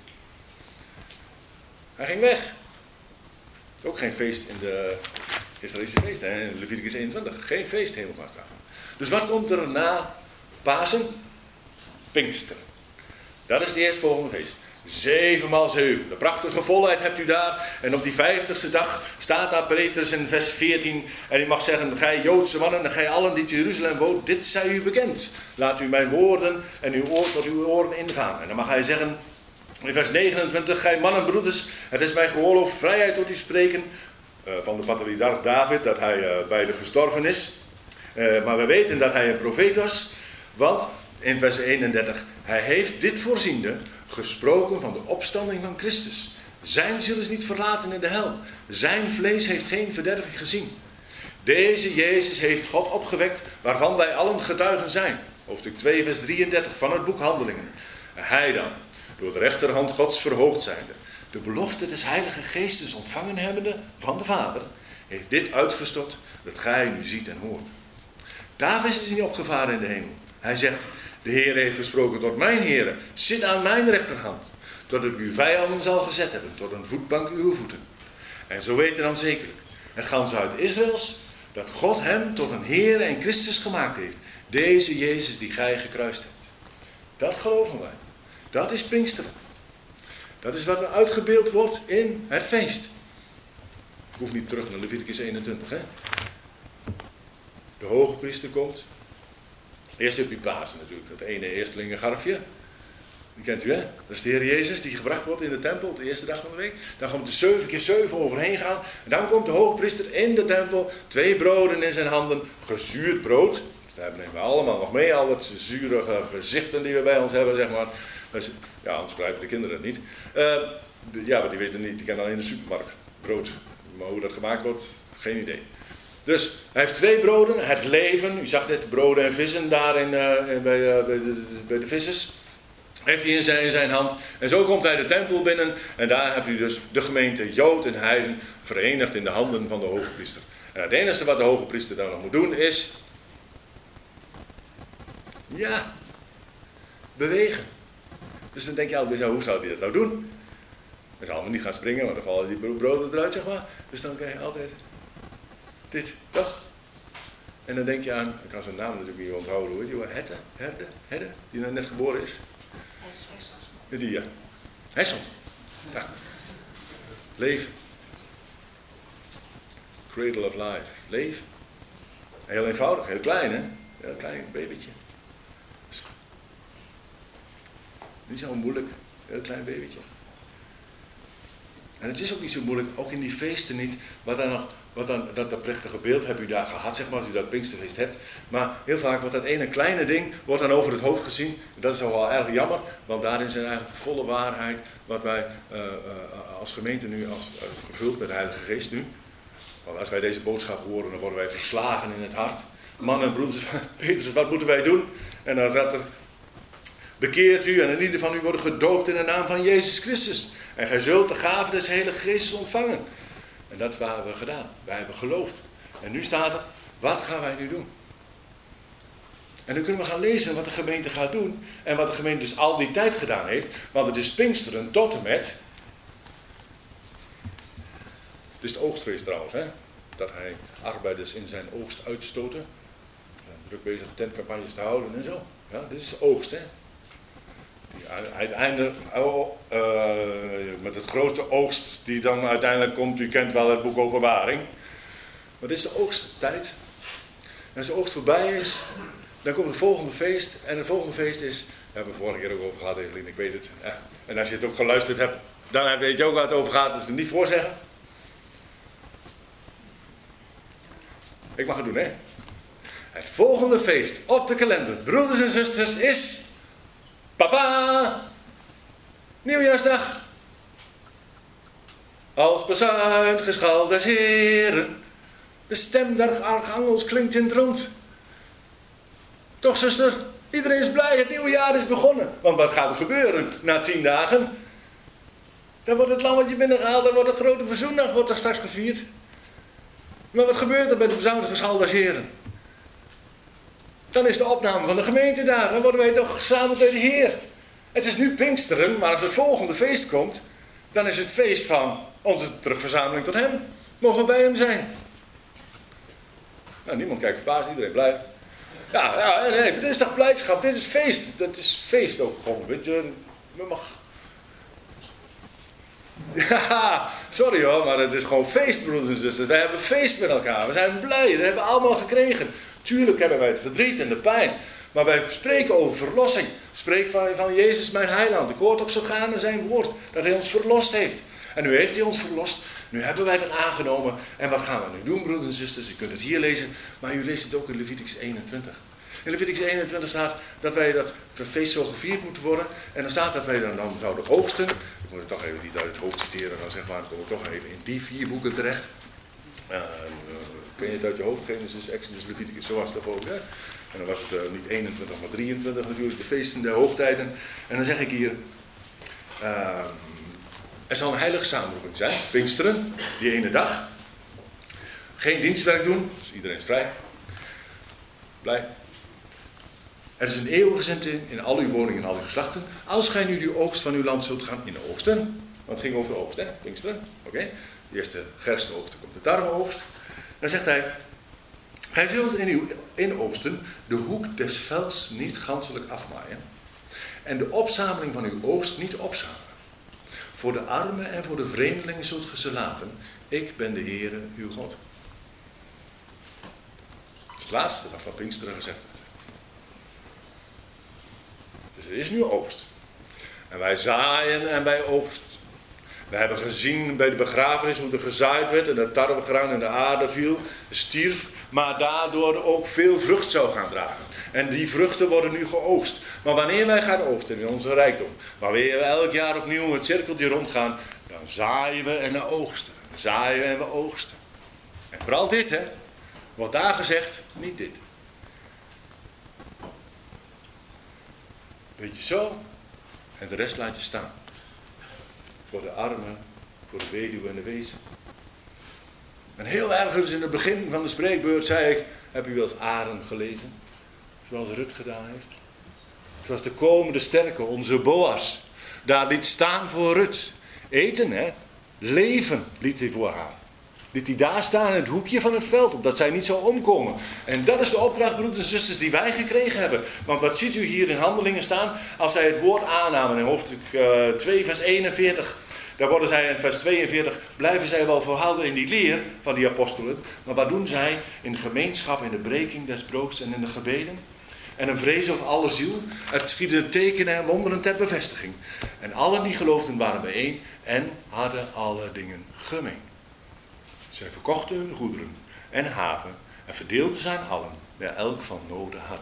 Hij ging weg. Het is ook geen feest in de Israëlische feest, hè? In Leviticus eenentwintig. Geen feest, hemelvaart. Dus wat komt er na Pasen? Pinksteren. Dat is het eerstvolgende feest. Zeven maal zeven. De prachtige volheid hebt u daar. En op die vijftigste dag staat daar Petrus in vers veertien. En u mag zeggen, gij Joodse mannen en gij allen die te Jeruzalem woont, dit zij u bekend. Laat u mijn woorden en uw oor tot uw oren ingaan. En dan mag hij zeggen, in vers negenentwintig, gij mannen en broeders, het is mij geoorloofd vrijheid tot u spreken. Uh, van de patriarch David, dat hij uh, bij de gestorven is. Uh, maar we weten dat hij een profeet was. Want in vers eenendertig, hij heeft dit voorziende gesproken van de opstanding van Christus. Zijn ziel is niet verlaten in de hel. Zijn vlees heeft geen verderving gezien. Deze Jezus heeft God opgewekt, waarvan wij allen getuigen zijn. Hoofdstuk twee, vers drieëndertig van het boek Handelingen. Hij dan, door de rechterhand Gods verhoogd zijnde, de belofte des Heilige Geestes ontvangen hebbende van de Vader, heeft dit uitgestort, dat gij nu ziet en hoort. David is niet opgevaren in de hemel. Hij zegt, de Heer heeft gesproken tot mijn Heere, zit aan mijn rechterhand, tot ik uw vijanden zal gezet hebben, tot een voetbank uw voeten. En zo weten dan zekerlijk, het ganse uit Israëls, dat God hem tot een Heer en Christus gemaakt heeft. Deze Jezus die gij gekruist hebt. Dat geloven wij. Dat is Pinksteren. Dat is wat er uitgebeeld wordt in het feest. Ik hoef niet terug naar Leviticus eenentwintig. Hè? De hoge priester komt. Eerst heb je Pasen natuurlijk. Dat ene eerstelingengarfje. Die kent u, hè? Dat is de Heer Jezus die gebracht wordt in de tempel op de eerste dag van de week. Dan komt er zeven keer zeven overheen gaan. En dan komt de hoogpriester in de tempel. Twee broden in zijn handen. Gezuurd brood. Daar nemen we allemaal nog mee. Al wat zurige gezichten die we bij ons hebben, zeg maar. Dus, ja, anders begrijpen de kinderen het niet. Uh, ja, maar die weten niet. Die kennen alleen de supermarkt. Brood. Maar hoe dat gemaakt wordt, geen idee. Dus hij heeft twee broden. Het leven. U zag net broden en vissen daar in, uh, bij, uh, bij, de, bij de vissers. Heeft hij in zijn, in zijn hand. En zo komt hij de tempel binnen. En daar heb je dus de gemeente Jood en Heiden verenigd in de handen van de hoge priester. En het enige wat de hoge priester dan nog moet doen is... Ja, bewegen. Dus dan denk je altijd, hoe zou hij dat nou doen? Hij zal allemaal niet gaan springen, want dan vallen die broden eruit, zeg maar. Dus dan krijg je altijd dit, toch? En dan denk je aan, ik kan zijn naam natuurlijk niet onthouden hoor, die Hette, Herde, Herde, die net geboren is. Hessel. Die, ja. Hessel. Ja. Leven. Cradle of life. Leven. Heel eenvoudig, heel klein hè. Heel klein babytje. Niet zo moeilijk, heel klein babytje. En het is ook niet zo moeilijk, ook in die feesten niet, wat dan nog, wat dan, dat, dat prachtige beeld heb u daar gehad, zeg maar, als u dat Pinksterfeest hebt. Maar heel vaak wordt dat ene kleine ding, wordt dan over het hoofd gezien. En dat is al wel erg jammer, want daarin zijn eigenlijk de volle waarheid, wat wij uh, uh, als gemeente nu, als, uh, gevuld met de Heilige Geest nu. Want als wij deze boodschap horen, dan worden wij verslagen in het hart. Mannen en broeders van Petrus, wat moeten wij doen? En dan zat er... Bekeert u en in ieder van u worden gedoopt in de naam van Jezus Christus. En gij zult de gave des Heilige Geestes ontvangen. En dat hebben we gedaan. Wij hebben geloofd. En nu staat er, wat gaan wij nu doen? En dan kunnen we gaan lezen wat de gemeente gaat doen. En wat de gemeente dus al die tijd gedaan heeft. Want het is Pinksteren tot en met... Het is het oogstfeest trouwens. Hè? Dat hij arbeiders in zijn oogst uitstoten. We zijn druk bezig tentcampagnes te houden en zo. Ja, dit is de oogst, hè. Uiteindelijk, oh, uh, met het grote oogst die dan uiteindelijk komt, u kent wel het boek Openbaring. Maar dit is de oogsttijd. En als de oogst voorbij is, dan komt het volgende feest. En het volgende feest is, daar hebben we vorige keer ook over gehad, Evelien, ik weet het. Ja. En als je het ook geluisterd hebt, dan weet je ook waar het over gaat, dus het niet voorzeggen. Ik mag het doen, hè. Het volgende feest op de kalender, broeders en zusters, is... Papa! Nieuwjaarsdag! Als bezuin geschal des Heren, de stem der archangels klinkt in het rond. Toch, zuster? Iedereen is blij, het nieuwe jaar is begonnen. Want wat gaat er gebeuren na tien dagen? Dan wordt het lammetje binnengehaald, dan wordt de grote verzoendag wordt er straks gevierd. Maar wat gebeurt er bij de bezuinigingsschal des Heren? Dan is de opname van de gemeente daar. Dan worden wij toch gezamenlijk bij de Heer. Het is nu Pinksteren, maar als het volgende feest komt, dan is het feest van onze terugverzameling tot hem. Mogen we bij hem zijn. Nou, niemand kijkt verbaasd, iedereen blij. Ja, ja, nee, dit is toch blijdschap, dit is feest. Dat is feest ook gewoon, weet je. We mag... Ja, sorry hoor, maar het is gewoon feest, broeders en zusters. Wij hebben feest met elkaar. We zijn blij, dat hebben we allemaal gekregen. Tuurlijk hebben wij het verdriet en de pijn. Maar wij spreken over verlossing. Spreek van, van Jezus mijn heiland. Ik hoor toch zo gaan in zijn woord. Dat hij ons verlost heeft. En nu heeft hij ons verlost. Nu hebben wij het aangenomen. En wat gaan we nu doen, broeders en zusters? U kunt het hier lezen. Maar u leest het ook in Leviticus eenentwintig. In Leviticus eenentwintig staat dat wij dat, dat feest zo gevierd moeten worden. En dan staat dat wij dan, dan zouden oogsten. Ik moet het toch even niet uit het hoofd citeren. Dan zeg maar, dan kom ik toch even in die vier boeken terecht. Uh, uh, ken je het uit je hoofd? Genesis, Exodus, Leviticus, zo was het toch ook. Hè? En dan was het uh, niet eenentwintig, maar drieëntwintig natuurlijk. De feesten, de hoogtijden. En dan zeg ik hier... Uh, er zal een heilige samenroeping zijn. Pinksteren, die ene dag. Geen dienstwerk doen. Dus iedereen is vrij. Blij. Er is een eeuwige zenting in al uw woningen en al uw geslachten. Als gij nu de oogst van uw land zult gaan in de oogsten. Want het ging over de oogst, hè? Pinksteren. Oké. Okay. De eerste gerstoogst, dan komt de tarweoogst. Dan zegt hij... Gij zult in uw inoogsten de hoek des velds niet ganselijk afmaaien. en de opzameling van uw oogst niet opzamelen. Voor de armen en voor de vreemdelingen zult ge ze laten. Ik ben de Heere uw God. Dat is het laatste wat van Pinksteren gezegd wordt. Dus er is nu oogst. En wij zaaien en wij oogsten. We hebben gezien bij de begrafenis hoe er gezaaid werd en de tarwegraan in de aarde viel, stierf, maar daardoor ook veel vrucht zou gaan dragen. En die vruchten worden nu geoogst. Maar wanneer wij gaan oogsten in onze rijkdom, wanneer we elk jaar opnieuw het cirkeltje rondgaan, dan zaaien we en we oogsten. Zaaien we en we oogsten. En vooral dit, hè. Wordt daar gezegd, niet dit. Beetje zo. En de rest laat je staan. Voor de armen, voor de weduwe en de wezen. En heel ergens in het begin van de spreekbeurt zei ik, heb u wel eens Aren gelezen? Zoals Rut gedaan heeft. Zoals de komende sterke, onze Boas, daar liet staan voor Rut. Eten, hè. Leven liet hij voor haar. Liet hij daar staan in het hoekje van het veld, opdat zij niet zou omkomen. En dat is de opdracht, broeders en zusters, die wij gekregen hebben. Want wat ziet u hier in Handelingen staan? Als zij het woord aannamen in hoofdstuk uh, twee, vers eenenveertig. Daar worden zij in vers tweeënveertig, blijven zij wel volhouden in die leer van die apostelen. Maar wat doen zij? In de gemeenschap, in de breking des broods en in de gebeden. En een vrees over alle ziel. Het schieden tekenen en wonderen ter bevestiging. En allen die geloofden waren bijeen en hadden alle dingen gemeen. Zij verkochten hun goederen en haven en verdeelden ze aan allen, waar elk van noden had.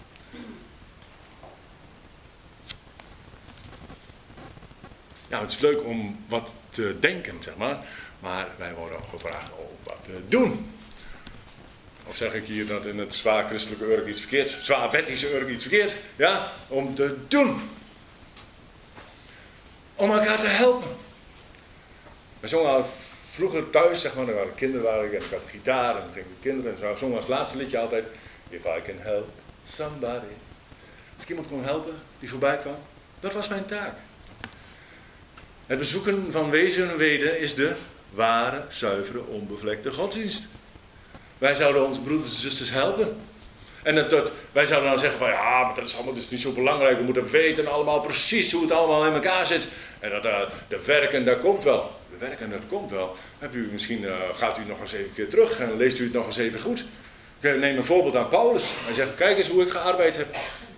Ja, het is leuk om wat te denken, zeg maar. Maar wij worden ook gevraagd om wat te doen. Of zeg ik hier dat in het zwaar christelijke urk iets verkeerd, zwaar wettische urk iets verkeerd? Ja, om te doen. Om elkaar te helpen. We zongen al vroeger thuis, zeg maar, er waren kinderen, waren, en ik had gitaar en gingen de kinderen en zo. Zongen als laatste liedje altijd, if I can help somebody. Als ik iemand kon helpen die voorbij kwam, dat was mijn taak. Het bezoeken van wezen en weden is de ware, zuivere, onbevlekte godsdienst. Wij zouden onze broeders en zusters helpen. En het, het, wij zouden dan zeggen van ja, maar dat is allemaal dus niet zo belangrijk. We moeten weten allemaal precies hoe het allemaal in elkaar zit. En dat uh, de werken, dat komt wel. De werken, dat komt wel. Heb u, misschien uh, gaat u nog eens even een keer terug en leest u het nog eens even goed. Ik neem een voorbeeld aan Paulus. Hij zegt, kijk eens hoe ik gearbeid heb.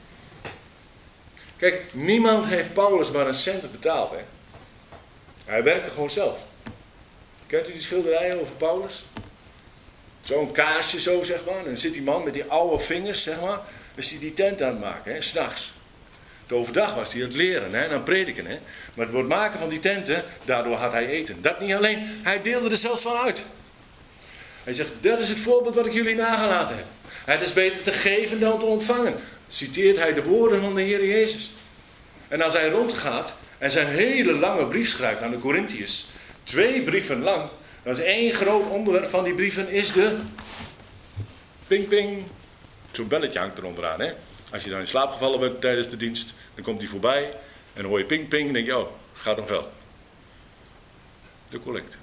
Kijk, niemand heeft Paulus maar een cent betaald. Hè? Hij werkte gewoon zelf. Kent u die schilderijen over Paulus? Zo'n kaarsje zo, zeg maar. En dan zit die man met die oude vingers, zeg maar. Is hij die tent aan het maken, hè, 's nachts. De overdag was hij aan het leren, hè, en aan het prediken, hè. Maar door het maken van die tenten, daardoor had hij eten. Dat niet alleen, hij deelde er zelfs van uit. Hij zegt, dat is het voorbeeld wat ik jullie nagelaten heb. Het is beter te geven dan te ontvangen. Citeert hij de woorden van de Heer Jezus. En als hij rondgaat en zijn hele lange brief schrijft aan de Corinthiërs, twee brieven lang, dat is één groot onderwerp van die brieven, is de ping ping. Zo'n belletje hangt er onderaan, hè. Als je dan in slaap gevallen bent tijdens de dienst, dan komt hij voorbij en dan hoor je ping ping en denk je, oh, gaat om geld. De collecte.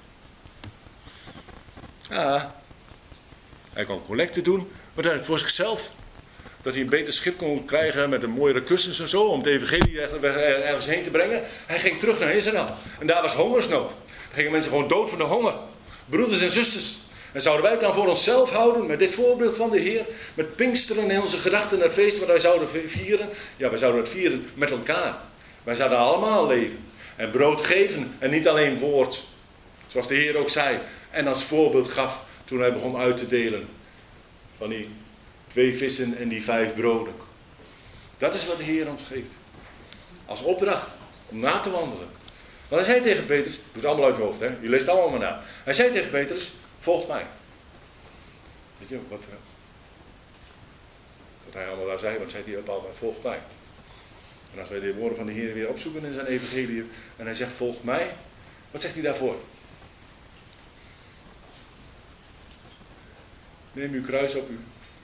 Ja, hij kon collecte doen, maar dan voor zichzelf. Dat hij een beter schip kon krijgen met een mooiere kussens en zo, om het evangelie ergens heen te brengen. Hij ging terug naar Israël. En daar was hongersnood. Dan gingen mensen gewoon dood van de honger. Broeders en zusters. En zouden wij het dan voor onszelf houden met dit voorbeeld van de Heer? Met Pinksteren in onze gedachten en het feest wat wij zouden vieren? Ja, wij zouden het vieren met elkaar. Wij zouden allemaal leven. En brood geven en niet alleen woord. Zoals de Heer ook zei. En als voorbeeld gaf toen hij begon uit te delen. Van die twee vissen en die vijf broden. Dat is wat de Heer ons geeft. Als opdracht om na te wandelen. Want hij zei tegen Petrus, doe het allemaal uit je hoofd, hè? Je leest het allemaal maar na. Hij zei tegen Petrus, volg mij. Weet je wat, wat hij allemaal daar zei, wat zei hij op allemaal, volg mij. En als wij de woorden van de Heer weer opzoeken in zijn evangelie, en hij zegt, volg mij, wat zegt hij daarvoor? Neem uw kruis op u.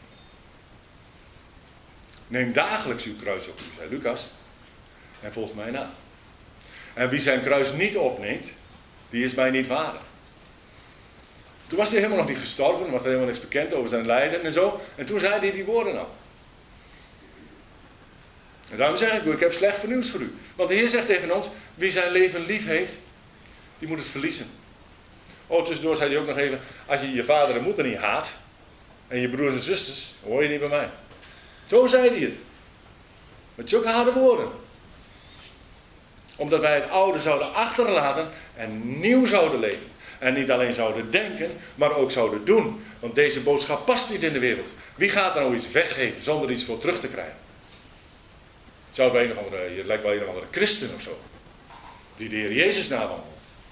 Neem dagelijks uw kruis op u, zei Lucas, en volg mij na. En wie zijn kruis niet opneemt, die is mij niet waardig. Toen was hij helemaal nog niet gestorven, was er helemaal niks bekend over zijn lijden en zo. En toen zei hij die woorden al. En daarom zeg ik u, ik heb slecht nieuws voor u. Want de Heer zegt tegen ons, wie zijn leven lief heeft, die moet het verliezen. Oh, tussendoor zei hij ook nog even, als je je vader en moeder niet haat, en je broers en zusters, dan hoor je niet bij mij. Zo zei hij het. Met zulke harde woorden. Omdat wij het oude zouden achterlaten en nieuw zouden leven. En niet alleen zouden denken, maar ook zouden doen. Want deze boodschap past niet in de wereld. Wie gaat er nou iets weggeven zonder iets voor terug te krijgen? Zou bij een of andere, je lijkt wel een of andere christen of zo. Die de Heer Jezus nawandelt.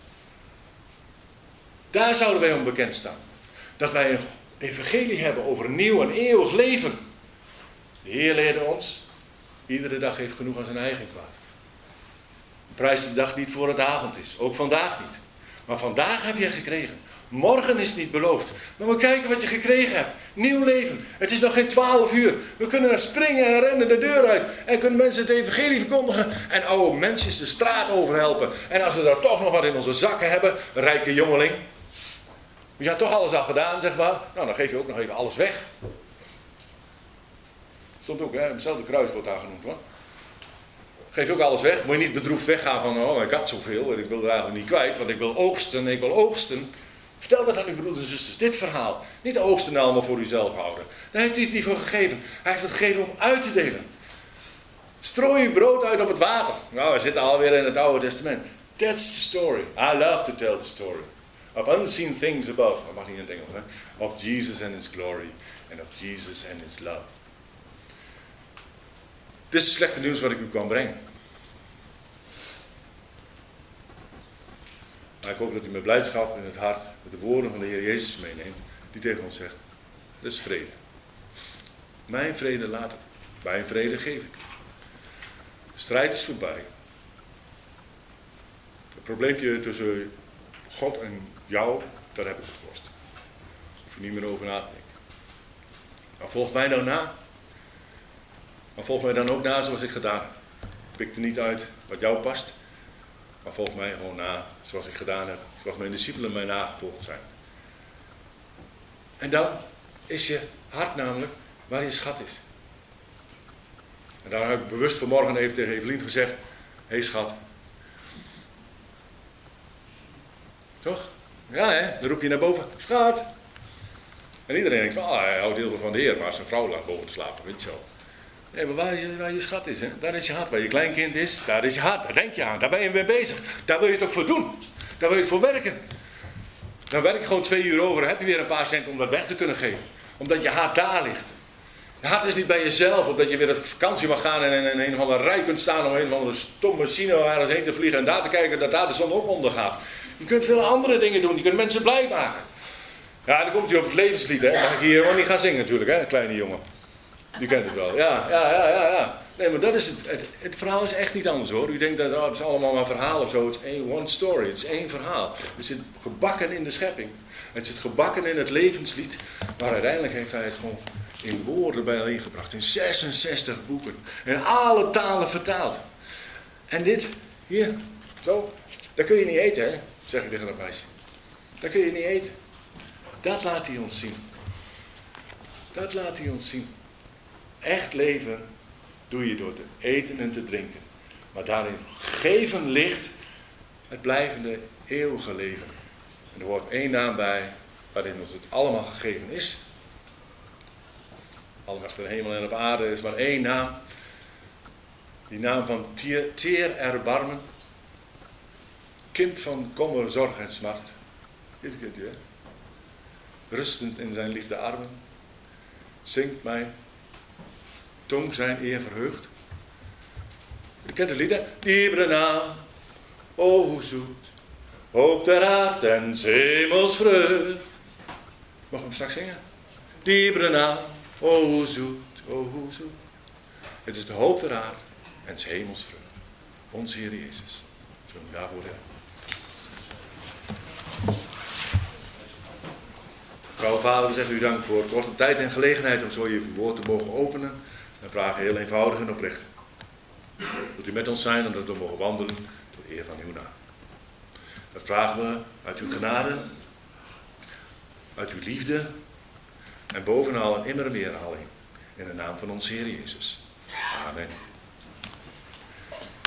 Daar zouden wij om bekend staan. Dat wij een evangelie hebben over een nieuw en eeuwig leven. De Heer leerde ons, iedere dag heeft genoeg aan zijn eigen kwaad. Prijs de dag niet voor het avond is. Ook vandaag niet. Maar vandaag heb je gekregen. Morgen is niet beloofd. Maar we kijken wat je gekregen hebt. Nieuw leven. Het is nog geen twaalf uur. We kunnen er springen en rennen de deur uit. En kunnen mensen het evangelie verkondigen. En oude mensen de straat over helpen. En als we daar toch nog wat in onze zakken hebben. Een rijke jongeling. Je had toch alles al gedaan, zeg maar. Nou, dan geef je ook nog even alles weg. Stond ook, hè. Hetzelfde kruis wordt daar genoemd, hoor. Geef je ook alles weg. Moet je niet bedroefd weggaan van, oh, ik had zoveel en ik wil er eigenlijk niet kwijt, want ik wil oogsten, ik wil oogsten. Vertel dat aan uw broeders en zusters, dit verhaal. Niet de oogsten allemaal voor uzelf houden. Daar heeft hij het niet voor gegeven. Hij heeft het gegeven om uit te delen. Strooi uw brood uit op het water. Nou, we zitten alweer in het Oude Testament. That's the story. I love to tell the story. Of unseen things above. Dat mag niet in het Engels, hè. Of Jesus and his glory. And of Jesus and his love. Dit is het slechte nieuws wat ik u kan brengen. Maar ik hoop dat u met blijdschap in het hart met de woorden van de Heer Jezus meeneemt. Die tegen ons zegt, er is vrede. Mijn vrede laat ik. Mijn vrede geef ik. De strijd is voorbij. Het probleempje tussen God en jou, dat heb ik gelost. Daar hoef je niet meer over na te denken. Maar volg mij nou na. Maar volg mij dan ook na zoals ik gedaan heb. Pik er niet uit wat jou past. Maar volg mij gewoon na zoals ik gedaan heb. Zoals mijn discipelen mij nagevolgd zijn. En dan is je hart namelijk waar je schat is. En daar heb ik bewust vanmorgen even tegen Evelien gezegd. Hé hey, schat. Toch? Ja hè, dan roep je naar boven. Schat. En iedereen denkt van, oh, hij houdt heel veel van de Heer. Maar zijn vrouw laat boven te slapen, weet je zo. Nee, maar waar je, waar je schat is, hè? Daar is je hart. Waar je kleinkind is, daar is je hart. Daar denk je aan. Daar ben je mee bezig. Daar wil je het ook voor doen. Daar wil je het voor werken. Dan werk je gewoon twee uur over. Dan heb je weer een paar cent om dat weg te kunnen geven. Omdat je hart daar ligt. Je hart is niet bij jezelf. Omdat je weer op vakantie mag gaan en in een of andere rij kunt staan om een of andere stomme machine ergens heen te vliegen. En daar te kijken dat daar de zon ook ondergaat. Je kunt veel andere dingen doen. Je kunt mensen blij maken. Ja, dan komt hij op het levenslied, hè. Mag ik hier helemaal niet gaan zingen natuurlijk, hè, kleine jongen. Je kent het wel. Ja, ja, ja, ja, ja. Nee, maar dat is het, het. Het verhaal is echt niet anders, hoor. U denkt dat oh, het is allemaal maar verhaal of zo. Het is één one story. Het is één verhaal. Het zit gebakken in de schepping. Het zit gebakken in het levenslied. Maar uiteindelijk heeft hij het gewoon in woorden bijeengebracht. In zesenzestig boeken. In alle talen vertaald. En dit, hier, zo. Dat kun je niet eten, hè. Zeg ik tegen dat meisje. Dat kun je niet eten. Dat laat hij ons zien. Dat laat hij ons zien. Echt leven doe je door te eten en te drinken. Maar daarin geven ligt het blijvende eeuwige leven. En er hoort één naam bij waarin ons het allemaal gegeven is. Allemachtig de hemel en op aarde is maar één naam. Die naam van teer erbarmen. Kind van kommer, zorg en smart. Dit kent u, hè? Rustend in zijn liefde armen. Zingt mij. Tong zijn eer verheugd. U kent het lied, hè? Liebere naam, o hoe zoet, hoop der aard en hemels vreugd. Mag ik hem straks zingen? Liebere naam, o hoe zoet, o hoe zoet. Het is de hoop der aard en hemels vreugd. Onze Heer Jezus. Zullen we daarvoor hebben? Vrouw Vader, we zeggen u dank voor korte tijd en gelegenheid om zo je woord te mogen openen. En vragen heel eenvoudig en oprecht. Wilt u met ons zijn, omdat we mogen wandelen tot eer van uw naam. Dat vragen we uit uw genade, uit uw liefde en bovenal en immer meer alleen. In de naam van onze Heer Jezus. Amen.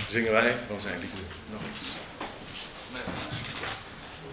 zingen wij van zijn liefde nog eens.